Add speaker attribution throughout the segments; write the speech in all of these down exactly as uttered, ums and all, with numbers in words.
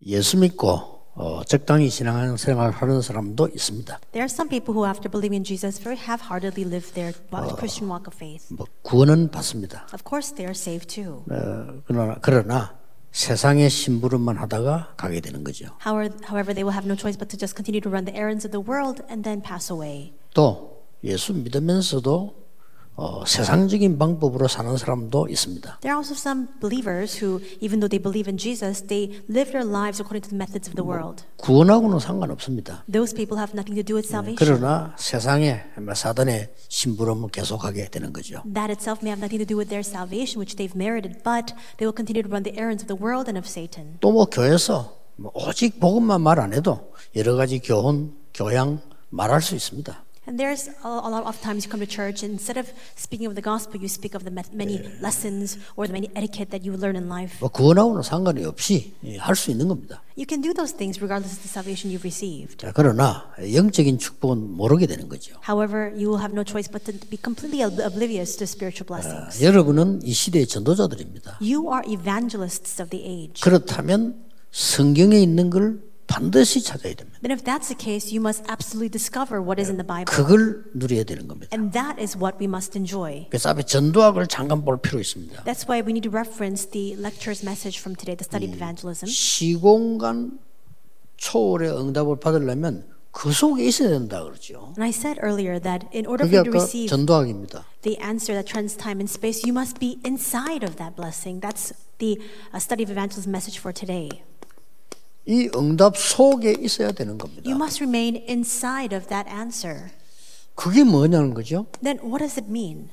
Speaker 1: 예수 믿고 어, 적당히 신앙생활 하는 사람도 있습니다.
Speaker 2: There are some people who, after believing in Jesus, very half-heartedly live their Christian walk of faith.
Speaker 1: 뭐 구원은 받습니다.
Speaker 2: Of course, they are saved too.
Speaker 1: 어, 그러나, 그러나 세상의 심부름만 하다가 가게 되는 거죠.
Speaker 2: However, however, they will have no choice but to just continue to run the errands of the world and then pass away.
Speaker 1: 또 예수 믿으면서도 어, 세상적인 방법으로 사는 사람도 있습니다.
Speaker 2: There are also some believers who, even though they believe in Jesus, they live their lives according to the methods of the world.
Speaker 1: 구원하고는 상관없습니다.
Speaker 2: Those people have nothing to do with salvation.
Speaker 1: 그러나 세상에 사단의 심부름을 계속하게 되는 거죠.
Speaker 2: That itself may have nothing to do with their salvation, which they've merited, but they will continue to run the errands of the world and of Satan.
Speaker 1: 또 뭐 교회에서 뭐 오직 복음만 말 안 해도 여러 가지 교훈, 교양 말할 수 있습니다.
Speaker 2: And there's a, a lot of times you come to church, and instead of speaking of the gospel, you speak of the many lessons or the many etiquette that you learn in life.
Speaker 1: 뭐 구원하고는 상관이 없이 할 수 있는 겁니다.
Speaker 2: You can do those things regardless of the salvation you've received.
Speaker 1: 자, 그러나 영적인 축복은 모르게 되는 거죠.
Speaker 2: However, you will have no choice but to be completely oblivious to spiritual blessings.
Speaker 1: 아, 여러분은 이 시대의 전도자들입니다.
Speaker 2: You are evangelists of the age.
Speaker 1: 그렇다면 성경에 있는 걸 반드시 찾아야 됩니다.
Speaker 2: Then if that's the case, you must absolutely discover what is in the Bible.
Speaker 1: 그걸 누려야 되는 겁니다.
Speaker 2: And that is what we must enjoy.
Speaker 1: 그래서 앞에 전도학을 잠깐 볼 필요 있습니다.
Speaker 2: That's why we need to reference the lecture's message from today, the study of evangelism.
Speaker 1: 시공간 초월의 응답을 받으려면 그 속에 있어야 된다 그러죠.
Speaker 2: And I said earlier that in order
Speaker 1: 그게
Speaker 2: for you to
Speaker 1: 아까
Speaker 2: receive
Speaker 1: 전도학입니다.
Speaker 2: the answer that trends time and space, you must be inside of that blessing. That's the uh, study of evangelism message for today.
Speaker 1: 이 응답 속에 있어야 되는 겁니다.
Speaker 2: You must remain inside of that answer.
Speaker 1: 그게 뭐냐는 거죠?
Speaker 2: Then what does it mean?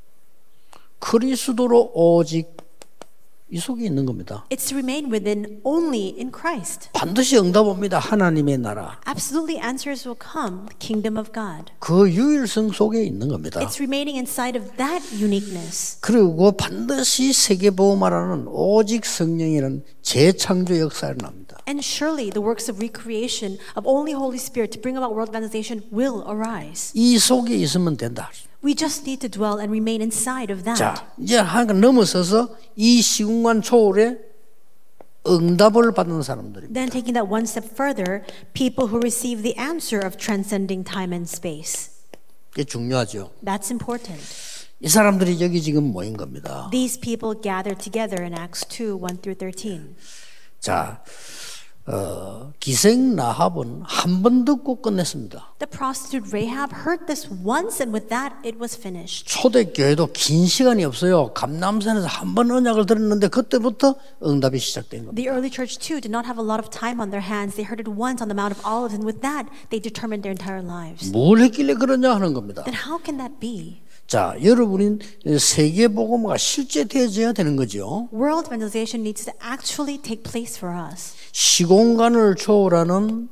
Speaker 1: 그리스도로 오직 이 속에 있는 겁니다.
Speaker 2: It's to remain within only in Christ.
Speaker 1: 반드시 응답 옵니다. 하나님의 나라.
Speaker 2: Absolutely answers will come, the kingdom of God.
Speaker 1: 그 유일성 속에 있는 겁니다.
Speaker 2: It's remaining inside of that uniqueness.
Speaker 1: 그리고 반드시 세계보험하라는 오직 성령이라는 재창조 역사를 납니다.
Speaker 2: And surely the works of recreation of only Holy Spirit to bring about world evangelization will arise.
Speaker 1: 이 속에 있으면 된다.
Speaker 2: We just need to dwell and remain inside of that.
Speaker 1: 자, 이제 하나가 넘어서서 이 시공간 초월에 응답을 받는 사람들입니다.
Speaker 2: Then taking that one step further, people who receive the answer of transcending time and space.
Speaker 1: 그게 중요하죠.
Speaker 2: That's important.
Speaker 1: 이 사람들이 여기 지금 모인 겁니다.
Speaker 2: These people gathered together in Acts two, one through thirteen.
Speaker 1: 자, 어, 기생 라합은 한 번 듣고 끝냈습니다.
Speaker 2: The prostitute Rahab heard this once, and with that it was finished.
Speaker 1: 초대교회도 긴 시간이 없어요. 감남산에서 한 번 언약을 들었는데 그때부터 응답이 시작된 겁니다.
Speaker 2: The early church too did not have a lot of time on their hands. They heard it once on the Mount of Olives, and with that they determined their entire lives.
Speaker 1: 뭘 했길래 그러냐 하는 겁니다.
Speaker 2: Then how can that be?
Speaker 1: 자, 여러분이 세계복음화가 실제 되어져야 되는 거죠.
Speaker 2: World evangelization needs to actually take place for us.
Speaker 1: 시공간을 초월하는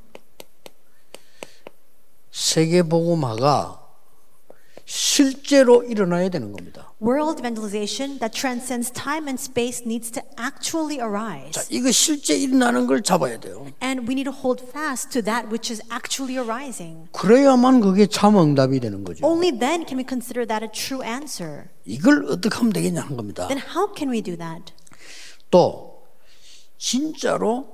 Speaker 1: 세계복음화가 실제로 일어나야 되는 겁니다.
Speaker 2: World evangelization that transcends time and space needs to actually arise.
Speaker 1: 자, 이거 실제 일어나는 걸 잡아야 돼요.
Speaker 2: And we need to hold fast to that which is actually arising.
Speaker 1: 그래야만 그게 참 응답이 되는 거죠.
Speaker 2: Only then can we consider that a true answer.
Speaker 1: 이걸 어떻게 하면 되겠냐 하는 겁니다.
Speaker 2: Then how can we do that?
Speaker 1: 또 진짜로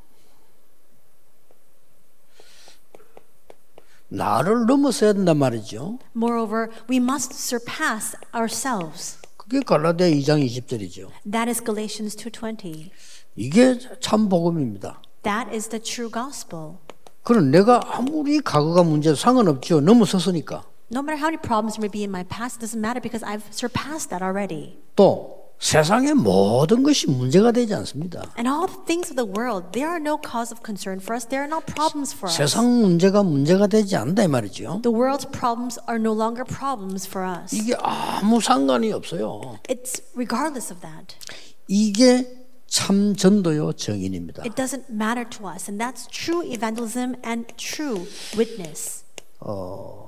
Speaker 1: 나를 넘어서야 된단 말이죠.
Speaker 2: Moreover, we must surpass ourselves.
Speaker 1: 그게 갈라디아 이 장 이십 절이죠.
Speaker 2: That is Galatians two twenty.
Speaker 1: 이게 참 복음입니다.
Speaker 2: That is the true gospel.
Speaker 1: 그럼 내가 아무리 과거가 문제도 상관없죠. 넘어섰으니까.
Speaker 2: No matter how many problems there may be in my past, it doesn't matter because I've surpassed that already.
Speaker 1: 또 세상의 모든 것이 문제가 되지 않습니다.
Speaker 2: And all the things of the world, they are no cause of concern for us. They are not problems for us.
Speaker 1: 세상 문제가 문제가 되지 않는다 이 말이죠.
Speaker 2: The world's problems are no longer problems for us.
Speaker 1: 이게 아무 상관이 없어요.
Speaker 2: It's regardless of that.
Speaker 1: 이게 참 전도요 정인입니다.
Speaker 2: It doesn't matter to us, and that's true evangelism and true witness.
Speaker 1: 어,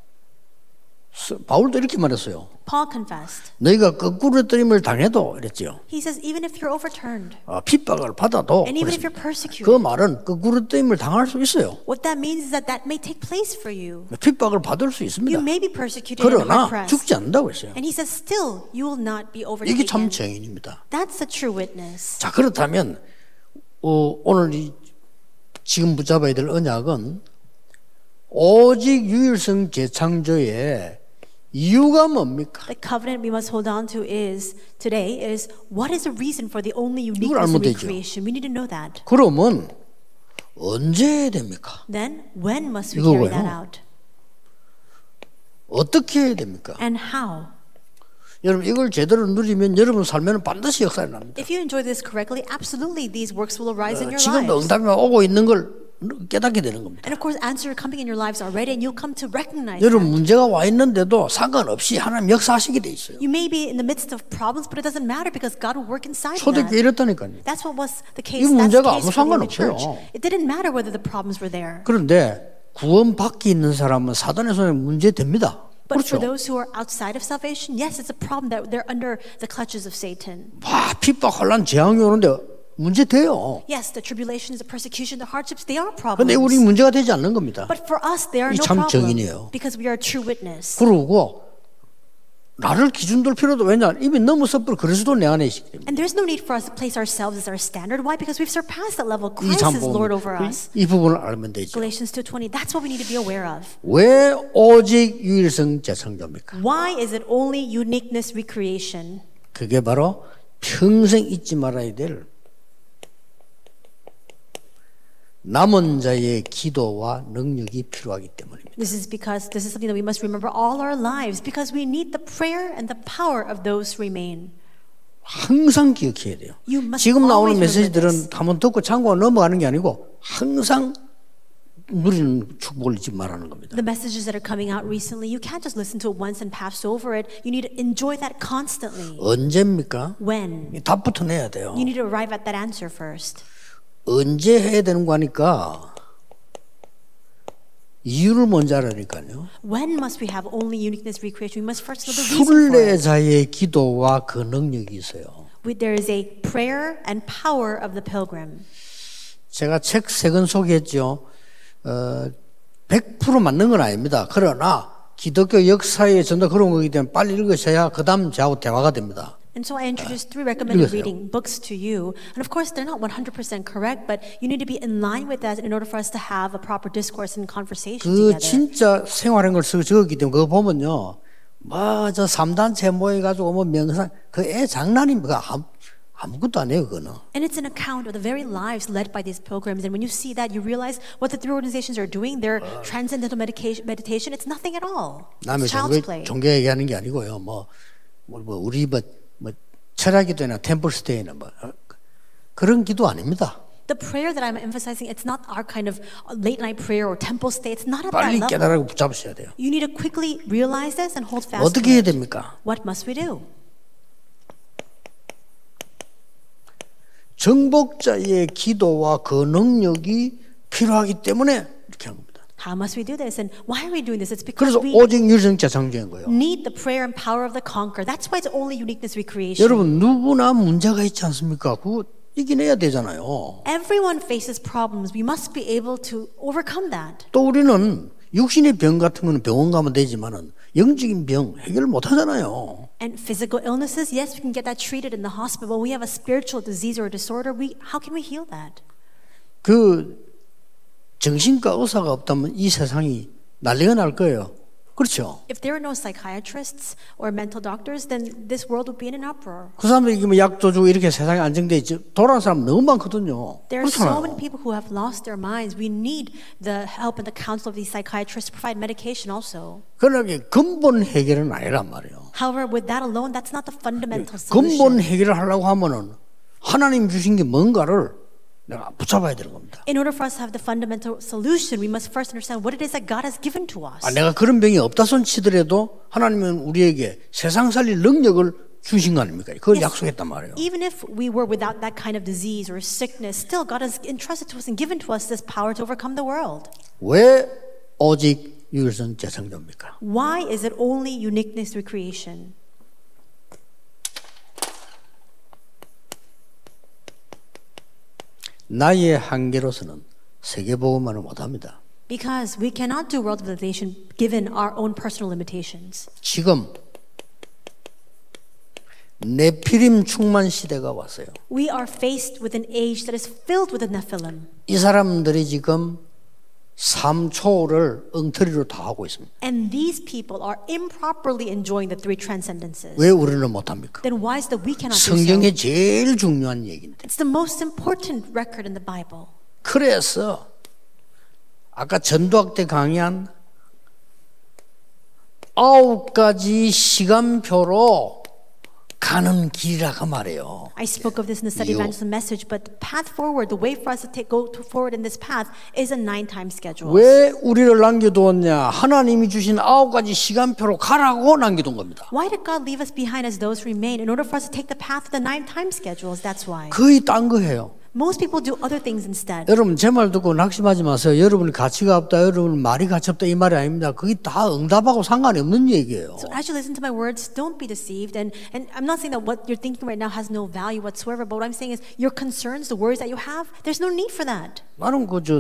Speaker 1: 바울도 이렇게 말했어요.
Speaker 2: Paul confessed.
Speaker 1: 너희가 거꾸로 뜨림을 당해도 이랬죠.
Speaker 2: He says, even if you're overturned,
Speaker 1: 어, 핍박을 받아도
Speaker 2: and even if you're
Speaker 1: 그
Speaker 2: persecuted,
Speaker 1: 말은 거꾸로 뜨림을 당할 수 있어요.
Speaker 2: what that means is that that may take place for you.
Speaker 1: 핍박을 받을 수 있습니다.
Speaker 2: You may be persecuted and
Speaker 1: 그러나
Speaker 2: oppressed.
Speaker 1: 죽지 않는다고 했어요.
Speaker 2: And he says, still, you will not be
Speaker 1: 이게 참
Speaker 2: overtaken.
Speaker 1: 정인입니다.
Speaker 2: That's the true witness.
Speaker 1: 자, 그렇다면 어, 오늘 이, 지금 붙잡아야 될 언약은 오직 유일성 재창조의 이유가 뭡니까?
Speaker 2: The covenant we must hold on to is today is what is the reason for the only
Speaker 1: 이걸
Speaker 2: uniqueness
Speaker 1: 알면
Speaker 2: of
Speaker 1: 되죠.
Speaker 2: recreation? We need to know that.
Speaker 1: 그러면 언제 해야 됩니까?
Speaker 2: Then when must we
Speaker 1: 이거
Speaker 2: carry that
Speaker 1: 왜요?
Speaker 2: out?
Speaker 1: 어떻게 해야 됩니까?
Speaker 2: And how?
Speaker 1: 여러분 이걸 제대로 누리면 여러분 살면 반드시 역사가 납니다.
Speaker 2: If you enjoy this correctly, absolutely these works will arise in your
Speaker 1: 지금도
Speaker 2: lives.
Speaker 1: 응답이 오고 있는 걸 깨닫게 되는 겁니다.
Speaker 2: And of course, answers are coming in your lives already, and you'll come to recognize
Speaker 1: 여러분
Speaker 2: that.
Speaker 1: 문제가 와 있는데도 상관없이 하나님 역사하시게 돼 있어요.
Speaker 2: You may be in the midst of problems, but it doesn't matter because God will work inside of
Speaker 1: 초대교회
Speaker 2: that.
Speaker 1: 이랬다니까요.
Speaker 2: That's what was the case.
Speaker 1: 이
Speaker 2: That's the
Speaker 1: 문제가
Speaker 2: case
Speaker 1: 아무
Speaker 2: for the early
Speaker 1: 상관없어요.
Speaker 2: church. It didn't matter whether the problems were there.
Speaker 1: 그런데 구원 받기 있는 사람은 사단의 손에 문제 됩니다.
Speaker 2: But
Speaker 1: 그렇죠.
Speaker 2: for those who are outside of salvation, yes, it's a problem that they're under the clutches of Satan.
Speaker 1: 와 핍박 혼란 재앙이 오는데 문제 돼요.
Speaker 2: Yes, the tribulations, the persecution, the hardships, they are
Speaker 1: 근데
Speaker 2: problems.
Speaker 1: 우리 문제가 되지 않는 겁니다.
Speaker 2: But for us, they are
Speaker 1: 이
Speaker 2: no
Speaker 1: 참
Speaker 2: problem
Speaker 1: 정인이에요.
Speaker 2: because we are a true witness.
Speaker 1: 그러고 나를 기준 둘 필요도 왜냐 이미 넘어서 버려 그리스도 내 안에 있기 때문에
Speaker 2: And there's no need for us to place ourselves as our standard. Why? Because we've surpassed that level.
Speaker 1: 이
Speaker 2: Christ
Speaker 1: 참
Speaker 2: is Lord over us.
Speaker 1: 이 부분을 알면 되죠.
Speaker 2: Galatians two twenty. That's what we need to be aware of.
Speaker 1: 왜 오직 유일성 재창조입니까?
Speaker 2: Why is it only uniqueness recreation?
Speaker 1: 그게 바로 평생 잊지 말아야 될 남은 자의 기도와 능력이 필요하기 때문입니다.
Speaker 2: This is because this is something that we must remember all our lives because we need the prayer and the power of those who remain.
Speaker 1: 항상 기억해야 돼요.
Speaker 2: You must
Speaker 1: 지금 나오는
Speaker 2: always remember
Speaker 1: 메시지들은 한번 듣고 참고 넘어가는 게 아니고 항상 누리는 축복을 잊지 말라는 겁니다.
Speaker 2: The messages that are coming out recently, you can't just listen to it once and pass over it. You need to enjoy that constantly.
Speaker 1: 언제입니까?
Speaker 2: When?
Speaker 1: 답부터 내야 돼요.
Speaker 2: You need to arrive at that answer first.
Speaker 1: 언제 해야 되는 거 하니까 이유를 먼저 알아니까요.
Speaker 2: When must we have only uniqueness recreation? We must first know the reason for it.
Speaker 1: 순례자의 기도와 그 능력이 있어요.
Speaker 2: There is a prayer and power of the pilgrim.
Speaker 1: 제가 책 세 권 소개했죠. 어, 백 퍼센트 맞는 건 아닙니다. 그러나 기독교 역사의 전도 그런 거기 때문에 빨리 읽으셔야 그 다음 저하고 대화가 됩니다.
Speaker 2: And so I introduced three recommended
Speaker 1: 읽으세요.
Speaker 2: reading books to you. And of course, they're not one hundred percent correct, but you need to be in line with that in order for us to have a proper discourse and conversation
Speaker 1: 그
Speaker 2: together.
Speaker 1: 진짜 생활한 걸 쓰고 적었기 때문에 그거 보면요. 뭐 저 삼단체 모여가지고 뭐 명상 그 애 장난입니까? 아무, 아무것도 아니에요 그거는.
Speaker 2: And it's an account of the very lives led by these pilgrims. And when you see that, you realize what the three organizations are doing, their transcendental medication, meditation, it's nothing at all.
Speaker 1: 남의
Speaker 2: It's child's
Speaker 1: 종교,
Speaker 2: play.
Speaker 1: 종교 얘기하는 게 아니고요. 뭐, 뭐, 뭐 우리 뭐, 뭐 철학기도나 템플스테이나 뭐 그런 기도 아닙니다.
Speaker 2: The prayer that I'm emphasizing, it's not our kind of late night prayer or temple stay. It's not at that
Speaker 1: 빨리
Speaker 2: level.
Speaker 1: 깨달고 붙잡으셔야 돼요.
Speaker 2: You need to quickly realize this and hold fast to
Speaker 1: 어떻게 해야
Speaker 2: it.
Speaker 1: 됩니까?
Speaker 2: What must we do?
Speaker 1: 정복자의 기도와 그 능력이 필요하기 때문에 이렇게 한 겁니다.
Speaker 2: How must we do this? And why are we doing this? It's because
Speaker 1: 그래서
Speaker 2: we
Speaker 1: 오직 유일성 재창조인 거예요.
Speaker 2: need the prayer and power of the conqueror. That's why it's only uniqueness recreation.
Speaker 1: 여러분 누구나 문제가 있지 않습니까? 그거 이겨내야 되잖아요.
Speaker 2: Everyone faces problems. We must be able to overcome that.
Speaker 1: 또 우리는 육신의 병 같은 거는 병원 가면 되지만은 영적인 병 해결 못 하잖아요.
Speaker 2: And physical illnesses, yes, we can get that treated in the hospital. But we have a spiritual disease or a disorder. We, how can we heal that?
Speaker 1: 그 정신과 의사가 없다면 이 세상이 난리가 날 거예요. 그렇죠?
Speaker 2: If there are no psychiatrists or mental doctors, then this world would be in an uproar.
Speaker 1: 그 사람들이 뭐 약도 주고 이렇게 세상에 안정돼 있지 돌아온 사람 너무 많거든요.
Speaker 2: There are so many
Speaker 1: 그렇잖아요.
Speaker 2: people who have lost their minds. We need the help and the counsel of these psychiatrists to provide medication also.
Speaker 1: 그러나 이게 근본 해결은 아니란 말이에요.
Speaker 2: However, with that alone, that's not the fundamental
Speaker 1: 근본
Speaker 2: solution.
Speaker 1: 해결을 하려고 하면은 하나님 주신 게 뭔가를 내가 붙잡아야 되는 겁니다.
Speaker 2: In order for us to have the fundamental solution, we must first understand what it is that God has given to us.
Speaker 1: 아, 내가 그런 병이 없다 손 치더라도 하나님은 우리에게 세상 살릴 능력을 주신 거 아닙니까? 그걸
Speaker 2: Yes.
Speaker 1: 약속했단 말이에요.
Speaker 2: Even if we were without that kind of disease or sickness, still God has entrusted to us and given to us this power to overcome the world.
Speaker 1: 왜 오직 유일성 재창조입니까?
Speaker 2: Why is it only uniqueness recreation?
Speaker 1: 나의 한계로서는 세계복음만을 못합니다.
Speaker 2: Because we cannot do world evangelization given our own personal limitations.
Speaker 1: 지금 네피림 충만 시대가 왔어요.
Speaker 2: We are faced with an age that is filled with the Nephilim.
Speaker 1: 이 사람들이 지금 삼 초를 엉터리로 다 하고 있습니다.
Speaker 2: And these people are improperly enjoying the three transcendences.
Speaker 1: 왜 우리는 못합니까?
Speaker 2: Then why is it that we cannot do so?
Speaker 1: 성경에 제일 중요한 얘기인데.
Speaker 2: It's the most important record in the Bible.
Speaker 1: 그래서 아까 전도학 때 강의한 아홉 가지 시간표로 가는 길이라고 말해요.
Speaker 2: I spoke of this in the study
Speaker 1: 요-
Speaker 2: evangelism message, but the path forward, the way for us to take, go to forward in this path is a nine-time schedule.
Speaker 1: 왜 우리를 남겨두었냐? 하나님이 주신 아홉 가지 시간표로 가라고 남겨둔 겁니다.
Speaker 2: Why did God leave us behind as those who remain? In order for us to take the path of the nine-time schedules, that's why.
Speaker 1: 거의 딴 거 해요.
Speaker 2: Most people do other things instead.
Speaker 1: 여러분 제 말 듣고 낙심하지 마세요. 여러분이 가치가 없다, 여러분 말이 가치 없다 이 말이 아닙니다. 그게 다 응답하고 상관이 없는 얘기예요.
Speaker 2: So as you listen to my words, don't be deceived. And, and I'm not saying that what you're thinking right now has no value whatsoever, but what I'm saying is your concerns, the worries that you have, there's no need for that.
Speaker 1: 나는 그저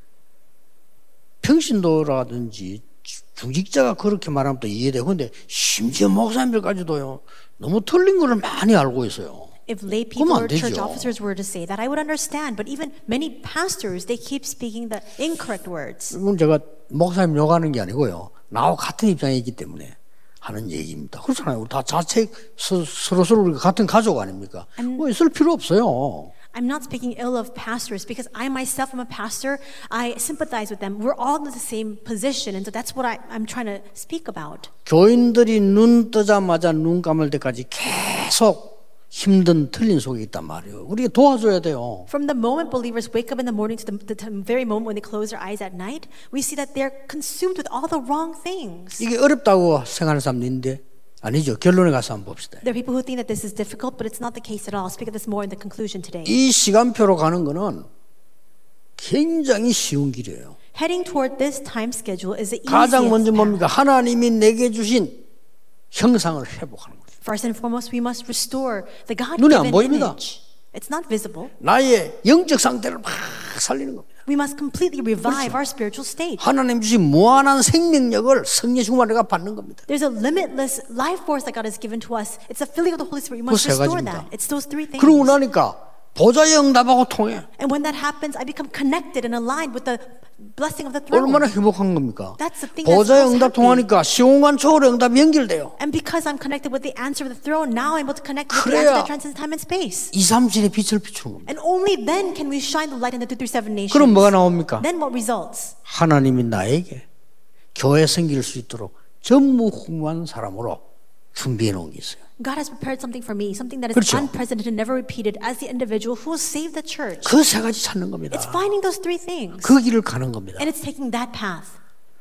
Speaker 1: 평신도라든지 중직자가 그렇게 말하면 또 이해돼요. 근데 심지어 목사님들까지도요. 너무 틀린 거를 많이 알고 있어요.
Speaker 2: If lay people
Speaker 1: 그러면 안
Speaker 2: or church
Speaker 1: 되죠.
Speaker 2: officers were to say that, I would understand. But even many pastors, they keep speaking the incorrect words.
Speaker 1: 이건 제가 목사님 욕하는 게 아니고요. 나와 같은 입장에 있기 때문에 하는 얘기입니다. 그렇잖아요. 우리 다 자책 서로 서로 우리가 같은 가족 아닙니까? 뭐 있을 필요 없어요.
Speaker 2: I'm not speaking ill of pastors because I myself am a pastor. I sympathize with them. We're all in the same position, and so that's what I, I'm trying to speak about.
Speaker 1: 교인들이 눈 뜨자마자 눈 감을 때까지 계속 힘든 틀린 속에 있단 말이에요. 우리가 도와줘야 돼요.
Speaker 2: From the moment believers wake up in the morning to the, the, the very moment when they close their eyes at night, we see that they're consumed with all the wrong things.
Speaker 1: 이게 어렵다고 생각하는 사람도 있는데 아니죠. 결론에 가서 한번 봅시다.
Speaker 2: There are people who think that this is difficult, but it's not the case at all. I'll speak of this more in the conclusion today.
Speaker 1: 이 시간표로 가는 거는 굉장히 쉬운 길이에요.
Speaker 2: Heading toward this time schedule is the
Speaker 1: 가장 먼저
Speaker 2: easiest
Speaker 1: 뭡니까?
Speaker 2: path.
Speaker 1: 하나님이 내게 주신 형상을 회복하는 거죠.
Speaker 2: First and foremost, we must restore the
Speaker 1: 눈에 안
Speaker 2: God-given
Speaker 1: 보입니다.
Speaker 2: image. It's not visible.
Speaker 1: 나의 영적 상태를 막 살리는 겁니다.
Speaker 2: We must completely revive our spiritual state.
Speaker 1: 하나님 주신 무한한 생명력을 성령 충만해가 받는 겁니다.
Speaker 2: There's a limitless life force that God has given to us. It's the filling of the Holy Spirit. We
Speaker 1: 그
Speaker 2: must
Speaker 1: 세
Speaker 2: restore
Speaker 1: 가지입니다.
Speaker 2: that. It's those three things.
Speaker 1: 그러고 나니까 보좌의 응답하고 통해.
Speaker 2: And when that happens, I become connected and aligned with the blessing of the throne.
Speaker 1: 얼마나 행복한 겁니까?
Speaker 2: That's the thing that's
Speaker 1: 보좌의
Speaker 2: most
Speaker 1: 응답
Speaker 2: happy.
Speaker 1: 통하니까 시공간 초월의 응답이 연결돼요.
Speaker 2: And because I'm connected with the answer of the throne, now I'm able to connect with the
Speaker 1: 그래야
Speaker 2: answer that transcends time and space.
Speaker 1: 이삼칠의 빛을 비추는 겁니다.
Speaker 2: And only then can we shine the light in the two through seven nations.
Speaker 1: 그럼 뭐가 나옵니까?
Speaker 2: Then what results?
Speaker 1: 하나님이 나에게 교회 섬길 수 있도록 전무후무한 사람으로 준비해 놓은 게 있어요.
Speaker 2: God has prepared something for me, something that is
Speaker 1: 그렇죠.
Speaker 2: unprecedented, never repeated, as the individual who will save the church.
Speaker 1: 그 세 가지 찾는 겁니다.
Speaker 2: It's finding those three things.
Speaker 1: 그 길을 가는 겁니다.
Speaker 2: And it's taking that path.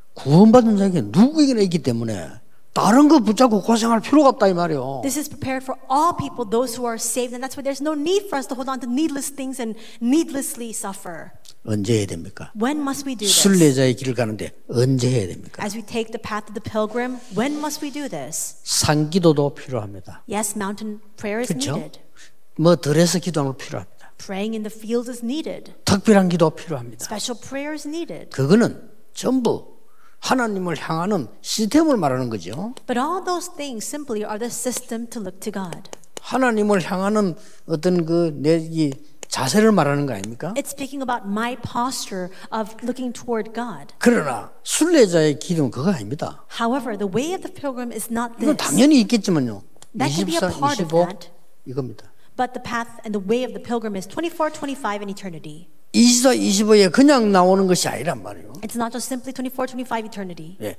Speaker 1: 구원받은 자에게 누구에게나 있기 때문에 다른 거 붙잡고 고생할 필요가 없다 이 말이에요.
Speaker 2: This is prepared for all people, those who are saved, and that's why there's no need for us to hold on to needless things and needlessly suffer.
Speaker 1: 언제 해야 됩니까?
Speaker 2: When must we do this?
Speaker 1: 순례자의 길을 가는데 언제 해야 됩니까?
Speaker 2: As we take the path of the pilgrim, when must we do this?
Speaker 1: 산기도도 필요합니다.
Speaker 2: Yes, mountain prayer is
Speaker 1: 그렇죠?
Speaker 2: needed.
Speaker 1: 뭐 들에서 기도하는 거 필요합니다.
Speaker 2: Praying in the fields is needed.
Speaker 1: 특별한 기도 필요합니다.
Speaker 2: Special prayer is needed.
Speaker 1: 그거는 전부 하나님을 향하는 시스템을 말하는 거죠.
Speaker 2: But all those things simply are the system to look to God.
Speaker 1: 하나님을 향하는 어떤 그 내 이 자세를 말하는 거 아닙니까?
Speaker 2: It's speaking about my posture of looking toward God.
Speaker 1: 그러나 순례자의 길은 그거 아닙니다.
Speaker 2: However, the way of the pilgrim is not
Speaker 1: 이건
Speaker 2: this.
Speaker 1: 당연히 있겠지만요.
Speaker 2: That can be a
Speaker 1: 이십사,
Speaker 2: part of
Speaker 1: 이십오
Speaker 2: that.
Speaker 1: 이겁니다.
Speaker 2: But the path and the way of the pilgrim is twenty-four, twenty-five in eternity.
Speaker 1: 이십사, 이십오에 그냥 나오는 것이 아니란 말이에요.
Speaker 2: It's not just simply twenty-four, twenty-five eternity.
Speaker 1: 예,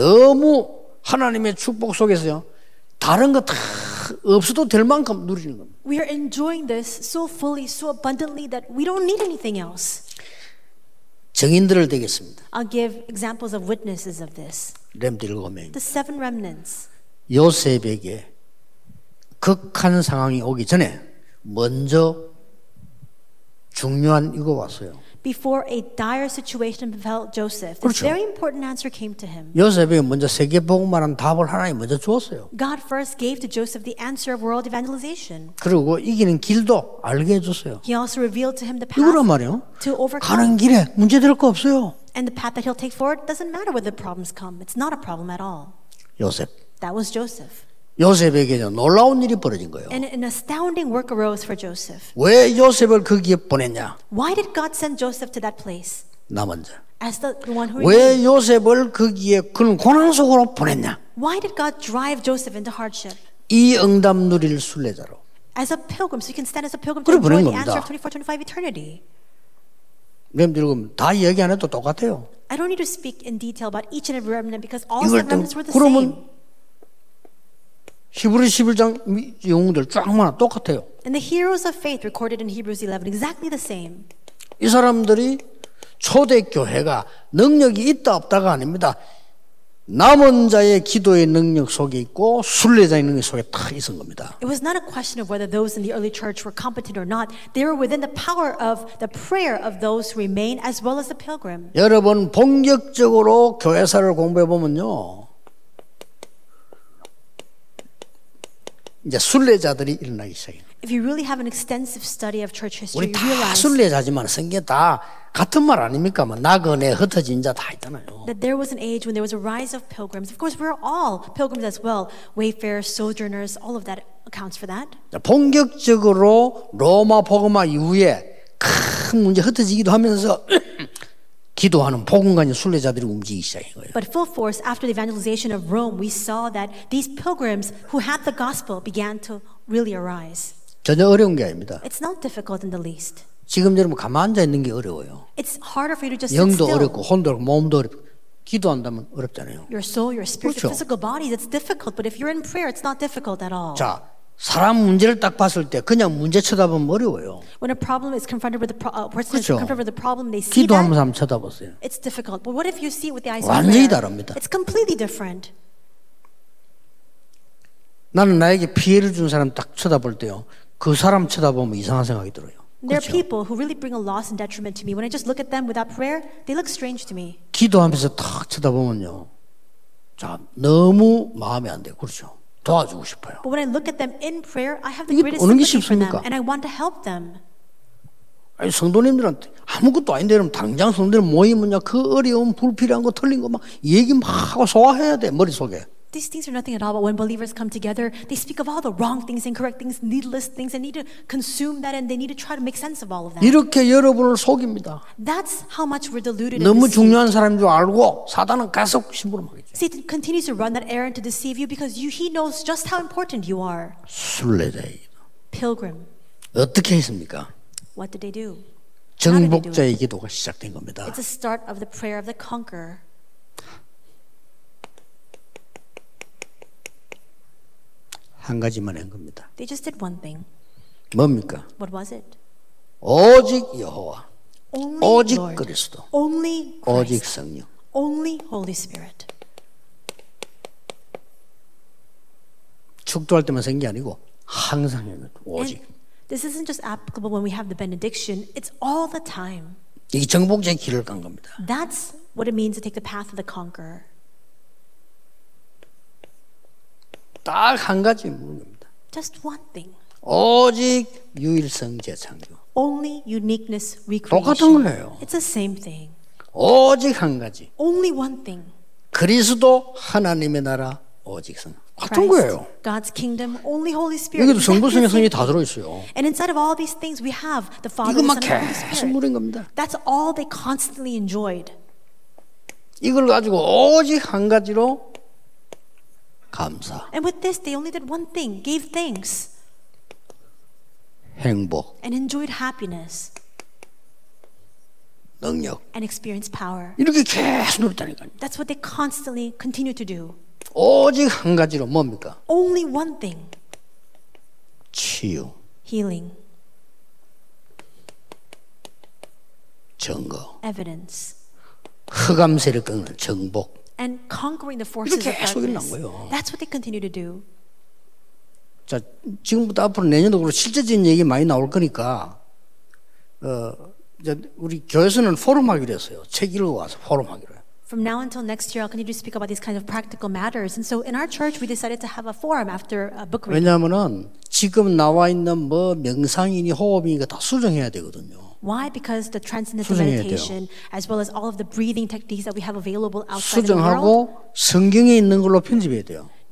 Speaker 1: 너무 하나님의 축복 속에서요. 다른 거 다 없어도 될 만큼 누리는 겁니다.
Speaker 2: We are enjoying this so fully, so abundantly that we don't need anything else.
Speaker 1: 증인들을 되겠습니다.
Speaker 2: I'll give examples of witnesses of this.
Speaker 1: 렘드 일곱 명.
Speaker 2: The seven remnants.
Speaker 1: 요셉에게 극한 상황이 오기 전에 먼저 중요한 이거 왔어요.
Speaker 2: Before a dire situation befell Joseph, this
Speaker 1: 그렇죠.
Speaker 2: very important answer came to him.
Speaker 1: 요셉에게 먼저 세계복음만한 답을 하나님 먼저 주었어요.
Speaker 2: God first gave to Joseph the answer of world evangelization.
Speaker 1: 그리고 이기는 길도 알게 해줬어요.
Speaker 2: He also revealed to him the
Speaker 1: 이거란
Speaker 2: path
Speaker 1: 말이에요.
Speaker 2: to overcome.
Speaker 1: 가는 길에 문제될 거 없어요.
Speaker 2: And the path that he'll take forward doesn't matter whether problems come. It's not a problem at all.
Speaker 1: 요셉.
Speaker 2: That was Joseph.
Speaker 1: 요셉에게는 놀라운 일이 벌어진 거예요.
Speaker 2: And an astounding work arose for Joseph.
Speaker 1: 왜 요셉을 거기에 보냈냐?
Speaker 2: Why did God send Joseph to that place?
Speaker 1: 나 먼저.
Speaker 2: As the, the one who
Speaker 1: 왜
Speaker 2: remained?
Speaker 1: 요셉을 거기에 그런 고난 속으로 보냈냐?
Speaker 2: Why did God drive Joseph into hardship?
Speaker 1: 이 응답 누릴 순례자로.
Speaker 2: As a pilgrim, so you can stand as a pilgrim
Speaker 1: 그래
Speaker 2: to enjoy
Speaker 1: 보낸
Speaker 2: the answer
Speaker 1: 겁니다.
Speaker 2: of twenty-four twenty-five eternity.
Speaker 1: 여러분들 다 이야기 안 해도 똑같아요.
Speaker 2: I don't need to speak in detail about each and every remnant because all
Speaker 1: 이걸
Speaker 2: seven remnants were the
Speaker 1: 그러면
Speaker 2: same.
Speaker 1: 히브리 십일 장 영웅들 쫙 많아 똑같아요.
Speaker 2: And the heroes of faith recorded in Hebrews eleven, exactly the same.
Speaker 1: 이 사람들이 초대 교회가 능력이 있다 없다가 아닙니다. 남은 자의 기도의 능력 속에 있고 순례자의 능력 속에 다 있은 겁니다.
Speaker 2: It was not a question of whether those in the early church were competent or not. They were within the power of the prayer of those who remain as well as the pilgrim.
Speaker 1: 여러분 본격적으로 교회사를 공부해 보면요, 이제 순례자들이 일어나기 시작해요.
Speaker 2: If you really have an extensive study of church history,
Speaker 1: 우리
Speaker 2: you
Speaker 1: 다
Speaker 2: realize
Speaker 1: 순례자지만 성경 다 같은 말 아닙니까? 뭐 나그네 흩어진 자 다 있잖아요.
Speaker 2: that there was an age when there was a rise of pilgrims. Of course, we're all pilgrims as well. Wayfarers, sojourners, all of that accounts for that.
Speaker 1: 본격적으로 로마 복음화 이후에 큰 문제 흩어지기도 하면서 기도하는 복음가진 순례자들이 움직이기 시작한 거예요.
Speaker 2: But full force, after the evangelization of Rome, we saw that these pilgrims who had the gospel began to really arise.
Speaker 1: 전혀 어려운 게 아닙니다.
Speaker 2: It's not difficult in the least.
Speaker 1: 지금 여러분 가만 앉아 있는 게 어려워요.
Speaker 2: It's harder for you to just sit
Speaker 1: 영도
Speaker 2: still.
Speaker 1: 어렵고 혼도 어렵고 몸도 어렵고 기도한다면 어렵잖아요.
Speaker 2: Your soul, your spirit,
Speaker 1: 그렇죠.
Speaker 2: your physical bodies, it's difficult. But if you're in prayer, it's not difficult at all.
Speaker 1: 자, 사람 문제를 딱 봤을 때 그냥 문제 쳐다보면 어려워요.
Speaker 2: When a problem is confronted with a pro- uh, person is
Speaker 1: 그렇죠.
Speaker 2: confronted with a problem, they see
Speaker 1: 기도하면서
Speaker 2: that,
Speaker 1: 한번 쳐다보세요.
Speaker 2: it's difficult. But what if you see it with the eyes of
Speaker 1: 완전히
Speaker 2: prayer?
Speaker 1: 다릅니다.
Speaker 2: It's completely different.
Speaker 1: 나는 나에게 피해를 준 사람 딱 쳐다볼 때요, 그 사람 쳐다보면 이상한 생각이 들어요.
Speaker 2: There are
Speaker 1: 그렇죠?
Speaker 2: people who really bring a loss and detriment to me. When I just look at them without prayer, they look strange to me.
Speaker 1: 기도하면서 탁 쳐다보면요, 자, 너무 마음에 안 돼요. 그렇죠? 도와주고 싶어요.
Speaker 2: But when I look at them in prayer, I have the
Speaker 1: 이게
Speaker 2: greatest
Speaker 1: 어느 게
Speaker 2: sympathy for them,
Speaker 1: 쉽습니까?
Speaker 2: and I want to help them.
Speaker 1: 아니, 성도님들한테 아무것도 아닌데 그럼 당장 성도님 모이면요, 그 어려운 불필요한 거 틀린 거 막 얘기 막 하고 소화해야 돼, 머릿속에.
Speaker 2: These things are nothing at all, but when believers come together, they speak of all the wrong things, incorrect things, needless things, and need to consume that, and they need to try to make sense of all of that.
Speaker 1: 이렇게 여러분을 속입니다.
Speaker 2: That's how much we're deluded and
Speaker 1: 너무
Speaker 2: deceived.
Speaker 1: 중요한 사람인 줄 알고 사단은 계속 심부름하겠죠.
Speaker 2: Satan continues to run that errand to deceive you because you, he knows just how important you are.
Speaker 1: 순례자의
Speaker 2: Pilgrim,
Speaker 1: 어떻게 했습니까?
Speaker 2: what did they do?
Speaker 1: 정복자의 기도가 시작된 겁니다.
Speaker 2: It's the start of the prayer of the conqueror.
Speaker 1: 한 가지만 한 겁니다.
Speaker 2: They just did one thing.
Speaker 1: 뭡니까?
Speaker 2: What was it?
Speaker 1: 오직 여호와,
Speaker 2: Only
Speaker 1: 오직
Speaker 2: Lord.
Speaker 1: 그리스도,
Speaker 2: Only
Speaker 1: 오직
Speaker 2: Christ.
Speaker 1: 성령.
Speaker 2: Only Holy Spirit.
Speaker 1: 축도할 때만 생긴 게 아니고 항상 해요. 오직.
Speaker 2: And this isn't just applicable when we have the benediction. It's all the time.
Speaker 1: 이 정복자의 길을 간 겁니다.
Speaker 2: That's what it means to take the path of the conqueror.
Speaker 1: 딱 한 가지 묻는 겁니다.
Speaker 2: Just one thing.
Speaker 1: 오직 유일성 재창조.
Speaker 2: Only uniqueness
Speaker 1: 똑같은
Speaker 2: recreation.
Speaker 1: 거예요.
Speaker 2: It's the same thing.
Speaker 1: 오직 한 가지.
Speaker 2: Only one thing.
Speaker 1: 그리스도 하나님의 나라 오직 성. 같은
Speaker 2: Christ,
Speaker 1: 거예요.
Speaker 2: God's kingdom, only Holy Spirit.
Speaker 1: 여기도
Speaker 2: Exactly
Speaker 1: 성부, 성령,
Speaker 2: the same
Speaker 1: 성이 다
Speaker 2: thing.
Speaker 1: 들어있어요.
Speaker 2: And inside of all these things, we have the Father, the
Speaker 1: 이것만
Speaker 2: Son, and the Holy
Speaker 1: 계속
Speaker 2: Spirit.
Speaker 1: 누린 겁니다.
Speaker 2: That's all they constantly enjoyed.
Speaker 1: 이걸 가지고 오직 한 가지로 감사,
Speaker 2: And with this, they only did one thing, gave thanks,
Speaker 1: 행복,
Speaker 2: and enjoyed happiness,
Speaker 1: 능력.
Speaker 2: and experienced power.
Speaker 1: 이렇게 계속 누렸다니까요.
Speaker 2: That's what they constantly continue to do.
Speaker 1: 오직 한 가지로 뭡니까?
Speaker 2: Only one thing,
Speaker 1: 치유,
Speaker 2: healing,
Speaker 1: 증거,
Speaker 2: evidence,
Speaker 1: 흑암세를 꺾는 정복.
Speaker 2: and conquering the forces of
Speaker 1: 이렇게 계속 일어난
Speaker 2: darkness.
Speaker 1: 거예요.
Speaker 2: That's what they continue to do.
Speaker 1: 자, 지금부터 앞으로 내년도 그렇고 실제적인 얘기 많이 나올 거니까, 어, 이제 우리 교회에서는 포럼 하기로 했어요. 책 읽어 와서 포럼 하기로 해요.
Speaker 2: From now until next year, I'll continue to speak about these kinds of practical matters. And so in our church, we decided to have a forum after a book reading.
Speaker 1: 왜냐하면은 지금 나와 있는 뭐 명상이니 호흡이니 다 수정해야 되거든요.
Speaker 2: Why? Because the transcendental
Speaker 1: 수정해야
Speaker 2: meditation, as well as all of the breathing techniques that we have available outside in the world,
Speaker 1: 수정하고 성경에 있는 걸로 편집해야 돼요.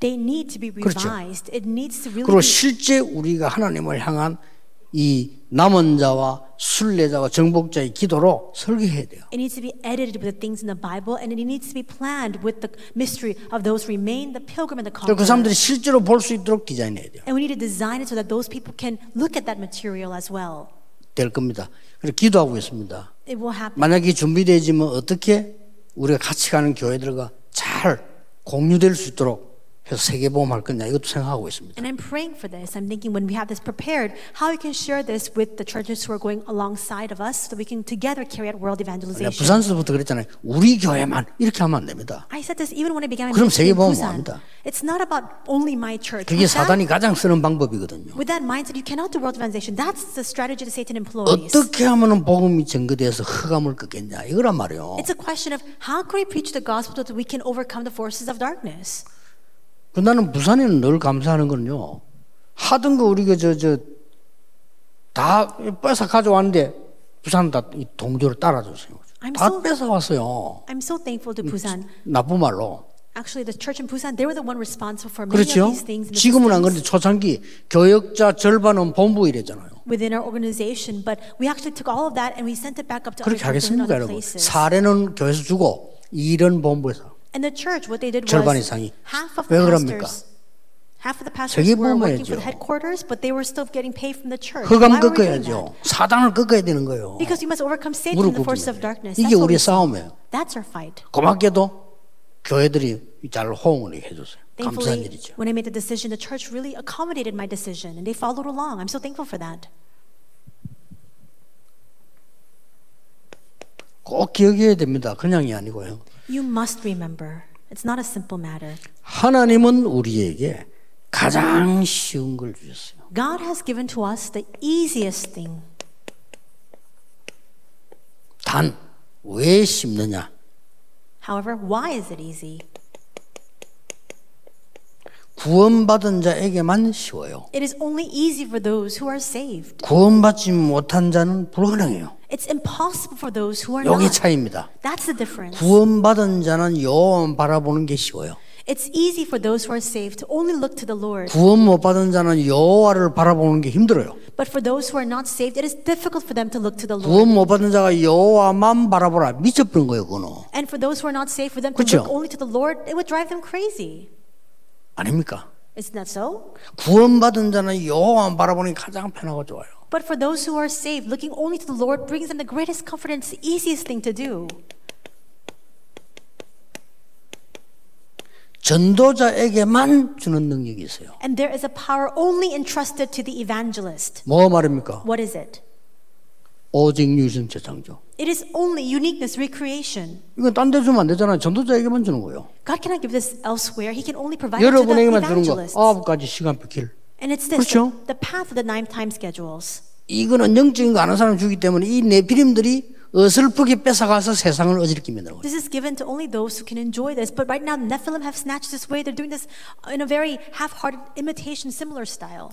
Speaker 2: They need to be
Speaker 1: 그렇죠.
Speaker 2: revised. It needs to really
Speaker 1: 그리고
Speaker 2: be
Speaker 1: 실제 우리가 하나님을 향한 이 남은 자와 순례자와 정복자의 기도로 설계해야 돼요.
Speaker 2: It needs to be edited with the things in the Bible, and it needs to be planned with the mystery of those who remain, the pilgrim and the
Speaker 1: 그
Speaker 2: conqueror.
Speaker 1: 사람들이 실제로 볼 수 있도록 디자인해야 돼요.
Speaker 2: And we need to design it so that those people can look at that material as well.
Speaker 1: 될 겁니다. 그래서 기도하고 있습니다.
Speaker 2: It will happen.
Speaker 1: 만약에 준비되지면 어떻게 우리가 같이 가는 교회들과 잘 공유될 수 있도록 해서 세계보험할 거냐 이것도 생각하고 있습니다.
Speaker 2: And I'm praying for this. I'm thinking when we have this prepared, how we can share this with the churches who are going alongside of us so that we can together carry out world
Speaker 1: 내가
Speaker 2: evangelization.
Speaker 1: 부산서부터 그랬잖아요. 우리 교회만 이렇게 하면 안 됩니다.
Speaker 2: I said this even when I began my
Speaker 1: 그럼
Speaker 2: ministry in
Speaker 1: 세계보험
Speaker 2: Busan.
Speaker 1: 합니다.
Speaker 2: It's not about only my church.
Speaker 1: 그게
Speaker 2: With that,
Speaker 1: 사단이 가장 쓰는 방법이거든요.
Speaker 2: with that mindset, you cannot do world evangelization. That's the strategy that Satan employs.
Speaker 1: 어떻게 하면 복음이 전거돼서 흑암을 꺾겠냐 이거란 말이에요.
Speaker 2: It's a question of how can we preach the gospel so that we can overcome the forces of darkness.
Speaker 1: 그 나는 부산에는 늘 감사하는 건요. 하던 거 우리가 저 저 다 뺏어 가져왔는데 부산 다 동조를 따라줬어요.
Speaker 2: I'm
Speaker 1: 다
Speaker 2: so-
Speaker 1: 뺏어 왔어요.
Speaker 2: I'm so thankful to Busan.
Speaker 1: 나쁜 말로.
Speaker 2: Actually, the church in Busan, they were the one responsible for many
Speaker 1: 그렇죠?
Speaker 2: of these things in the
Speaker 1: 지금은 안 그런데
Speaker 2: systems
Speaker 1: 초창기 교역자 절반은 본부 이랬잖아요.
Speaker 2: within our organization. But we actually took all of that and we sent it back up to other
Speaker 1: 그렇게
Speaker 2: churches in
Speaker 1: 하겠습니까,
Speaker 2: other
Speaker 1: 여러분?
Speaker 2: places.
Speaker 1: 사례는 교회에서 주고 일은 본부에서.
Speaker 2: And the church, what they did
Speaker 1: 절반
Speaker 2: was
Speaker 1: 이상이.
Speaker 2: half of
Speaker 1: 왜
Speaker 2: the
Speaker 1: 그럽니까?
Speaker 2: pastors, half of the pastors
Speaker 1: 세계
Speaker 2: were working
Speaker 1: 보험해야죠.
Speaker 2: for the headquarters, but they were still getting paid from the church.
Speaker 1: 흑암
Speaker 2: Why were we doing that?
Speaker 1: 꺾어야죠. 사단을 꺾어야 되는 거예요.
Speaker 2: Because we must overcome Satan
Speaker 1: 무릎
Speaker 2: and the forces
Speaker 1: 꿇기
Speaker 2: of darkness.
Speaker 1: 이게
Speaker 2: That's what
Speaker 1: 우리의
Speaker 2: we-
Speaker 1: 싸움이에요.
Speaker 2: That's our fight.
Speaker 1: 고맙게도 교회들이 잘 호응을 해줬어요. 감사한
Speaker 2: Thankfully,
Speaker 1: 일이죠.
Speaker 2: when I made the decision, the church really accommodated my decision and they followed along. I'm so thankful for that.
Speaker 1: 꼭 기억해야 됩니다. 그냥이 아니고요.
Speaker 2: You must remember, it's not a simple matter.
Speaker 1: 하나님은 우리에게 가장 쉬운 걸 주셨어요.
Speaker 2: God has given to us the easiest thing.
Speaker 1: 단, 왜 쉽느냐?
Speaker 2: However, why is it easy?
Speaker 1: 구원받은 자에게만 쉬워요.
Speaker 2: It is only easy for those who are saved.
Speaker 1: 구원받지 못한 자는 불가능해요.
Speaker 2: It's impossible for those who are
Speaker 1: 여기
Speaker 2: not.
Speaker 1: 차이입니다.
Speaker 2: That's the difference.
Speaker 1: 구원받은 자는 여호와만 바라보는 게 쉬워요.
Speaker 2: It's easy for those who are saved to only look to the Lord.
Speaker 1: 구원 못 받은 자는 여호와를 바라보는 게 힘들어요.
Speaker 2: But for those who are not saved, it is difficult for them to look to the Lord.
Speaker 1: 구원 못 받은 자가 여호와만 바라보라 미쳐버린 거예요, 그거는.
Speaker 2: And for those who are not saved, for them to
Speaker 1: 그렇죠?
Speaker 2: look only to the Lord, it would drive them crazy.
Speaker 1: 아닙니까?
Speaker 2: Isn't that so?
Speaker 1: 구원받은 자는 여호와만 바라보는 게 가장 편하고 좋아요.
Speaker 2: But for those who are saved, looking only to the Lord brings them the greatest comfort and it's the easiest thing to do.
Speaker 1: 전도자에게만 주는 능력이 있어요.
Speaker 2: And there is a power only entrusted to the evangelist.
Speaker 1: 뭐 말입니까?
Speaker 2: What is it?
Speaker 1: 오직 유일성 재창조.
Speaker 2: It is only uniqueness, recreation.
Speaker 1: 이건 딴 데 주면 안 되잖아요. 전도자에게만 주는 거예요.
Speaker 2: God cannot give this elsewhere. He can only provide it to the
Speaker 1: 여러분에게만 주는 거
Speaker 2: evangelists.
Speaker 1: 아홉 가지 시간표 길.
Speaker 2: And it's this,
Speaker 1: 그렇죠?
Speaker 2: the, the path of the nine time schedules.
Speaker 1: 이거는 영적인 거 아는 사람 주기 때문에 이 네피림들이 어설프게 뺏어가서 세상을 어지럽게 만드는 거예요.
Speaker 2: This is given to only those who can enjoy this. But right now, Nephilim have snatched this way. They're doing this in a very half-hearted imitation, similar style.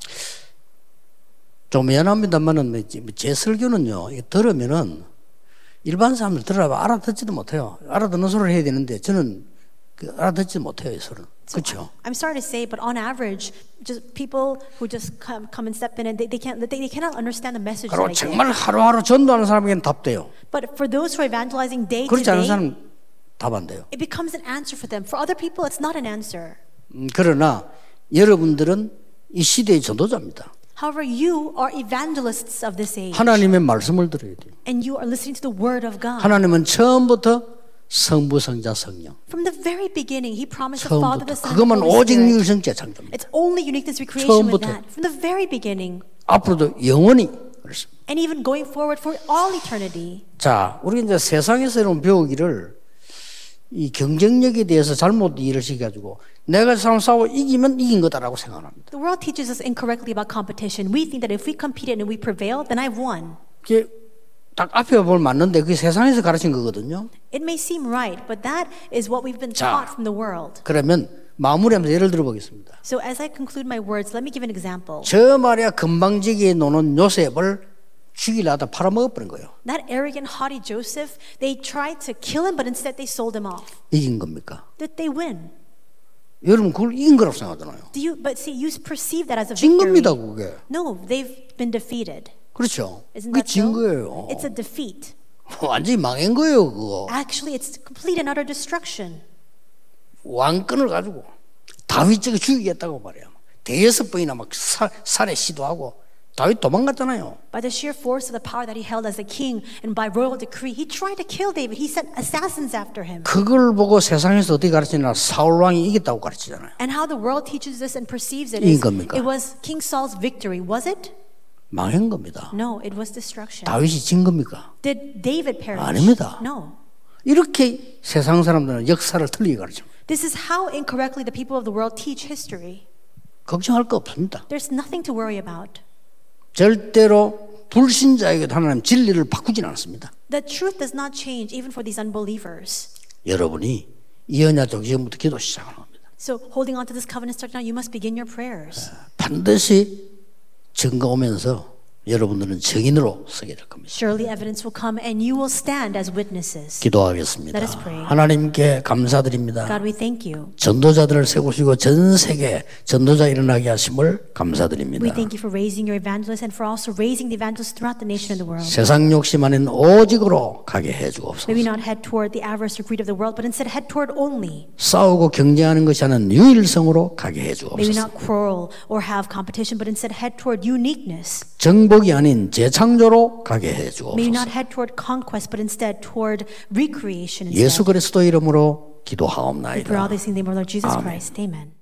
Speaker 1: 좀 미안합니다만은 제 설교는요, 이거 들으면은 일반 사람들 들어봐 알아듣지도 못해요. 알아듣는 소리를 해야 되는데 저는 그 알아듣지 못해요, 이 소리는. 그렇죠?
Speaker 2: I'm sorry to say, but on average, just people who just come, come and step in and they, they can't they, they cannot understand the message that
Speaker 1: 그리고
Speaker 2: I give.
Speaker 1: 정말 하루하루 전도하는 사람에게는 답돼요.
Speaker 2: But for those who are evangelizing day to
Speaker 1: 그렇지 않은
Speaker 2: day,
Speaker 1: 사람은 답 안 돼요.
Speaker 2: it becomes an answer for them. For other people, it's not an answer.
Speaker 1: 음, 그러나 여러분들은 이 시대의 전도자입니다.
Speaker 2: However, you are evangelists of this age.
Speaker 1: 하나님의 말씀을 들어야 돼요.
Speaker 2: And you are listening to the word of God.
Speaker 1: 하나님은 처음부터 성부, 성자, 성령.
Speaker 2: From the very beginning, He promised the Father,
Speaker 1: 처음부터
Speaker 2: the Son, and
Speaker 1: 그것만
Speaker 2: the Holy
Speaker 1: 오직
Speaker 2: Spirit.
Speaker 1: 유일성 재창조입니다.
Speaker 2: It's only uniqueness recreation with
Speaker 1: 처음부터.
Speaker 2: that. From the very beginning.
Speaker 1: 앞으로도 영원히 그렇습니다.
Speaker 2: And even going forward for all eternity.
Speaker 1: 자, 우리 이제 세상에서 이런 배우기를 이 경쟁력에 대해서 잘못 이해를 시켜가지고 내가 사람 싸워 이기면 이긴 거다라고 생각합니다.
Speaker 2: The world teaches us incorrectly about competition. We think that if we competed and we prevailed, then I've won.
Speaker 1: 그게 딱 앞에 보면 맞는데 그게 세상에서 가르친 거거든요.
Speaker 2: It may seem right, but that is what we've been
Speaker 1: 자.
Speaker 2: taught from the world.
Speaker 1: 그러면 마무리하면서 예를 들어보겠습니다.
Speaker 2: So as I conclude my words, let me give an example.
Speaker 1: 저 말이야 금방지기에 노는 요셉을 죽이려다 팔아먹어버린 거예요.
Speaker 2: That arrogant, haughty Joseph, they tried to kill him, but instead they sold him off.
Speaker 1: 이긴 겁니까?
Speaker 2: Did they win?
Speaker 1: 여러분 그걸 이긴 거라고 생각하잖아요.
Speaker 2: Do you? But see, you perceive that as a
Speaker 1: 진
Speaker 2: victory.
Speaker 1: 겁니다, 그게.
Speaker 2: No, they've been defeated.
Speaker 1: 그렇죠.
Speaker 2: Isn't
Speaker 1: 그게
Speaker 2: that
Speaker 1: 진
Speaker 2: so?
Speaker 1: 거예요.
Speaker 2: It's a defeat.
Speaker 1: 완전히 망한 거예요, 그거.
Speaker 2: Actually, it's complete and utter destruction.
Speaker 1: 왕권을 가지고 다윗에게 죽이겠다고 말해요. 대여섯 번이나 막 살, 살해 시도하고 다윗 도망갔잖아요.
Speaker 2: By the sheer force of the power that he held as a king and by royal decree, he tried to kill David. He sent assassins after him.
Speaker 1: 그걸 보고 세상에서 어떻게 가르치나 사울 왕이 이겼다고 가르치잖아요.
Speaker 2: And how the world teaches this and perceives it
Speaker 1: 이긴
Speaker 2: is
Speaker 1: 겁니까?
Speaker 2: it was King Saul's victory, was it?
Speaker 1: 망한 겁니다.
Speaker 2: No, it was destruction.
Speaker 1: 다윗이 진 겁니까?
Speaker 2: Did David perish?
Speaker 1: 아닙니다.
Speaker 2: No.
Speaker 1: 이렇게 세상 사람들은 역사를 틀리게 가르칩니다.
Speaker 2: This is how incorrectly the people of the world teach history.
Speaker 1: 걱정할 거 없습니다.
Speaker 2: There's nothing to worry about.
Speaker 1: 절대로 불신자에게도 하나님 진리를 바꾸진 않습니다.
Speaker 2: The truth does not change even for these unbelievers.
Speaker 1: 여러분이 이 언약적 지금부터 기도 시작하는 겁니다.
Speaker 2: So holding on to this covenant start now, you must begin your prayers.
Speaker 1: 반드시 증거 오면서 여러분들은 증인으로 서게 될 겁니다.
Speaker 2: Surely evidence will come and you will stand as witnesses.
Speaker 1: 기도하겠습니다.
Speaker 2: Let us pray.
Speaker 1: 하나님께 감사드립니다.
Speaker 2: God, we thank you.
Speaker 1: 전도자들을 세우시고 전 세계 전도자 일어나게 하심을 감사드립니다.
Speaker 2: We thank you for raising your evangelists and for also raising the evangelists throughout the nation and the world.
Speaker 1: 세상 욕심 아닌 오직으로 가게 해주옵소서.
Speaker 2: May we not head toward the avarice or greed of the world, but instead head toward only.
Speaker 1: 싸우고 경쟁하는 것이 아닌 유일성으로 가게
Speaker 2: May we
Speaker 1: 해주옵소서.
Speaker 2: not quarrel or have competition, but instead head toward uniqueness.
Speaker 1: 정복이 아닌 재창조로 가게
Speaker 2: May we
Speaker 1: 해주옵소서.
Speaker 2: not head toward conquest, but instead toward recreation.
Speaker 1: 예수
Speaker 2: Instead.
Speaker 1: 그리스도 이름으로
Speaker 2: For all
Speaker 1: 기도하옵나이다.
Speaker 2: these things, in the name of Lord Jesus
Speaker 1: Amen.
Speaker 2: Christ. Amen.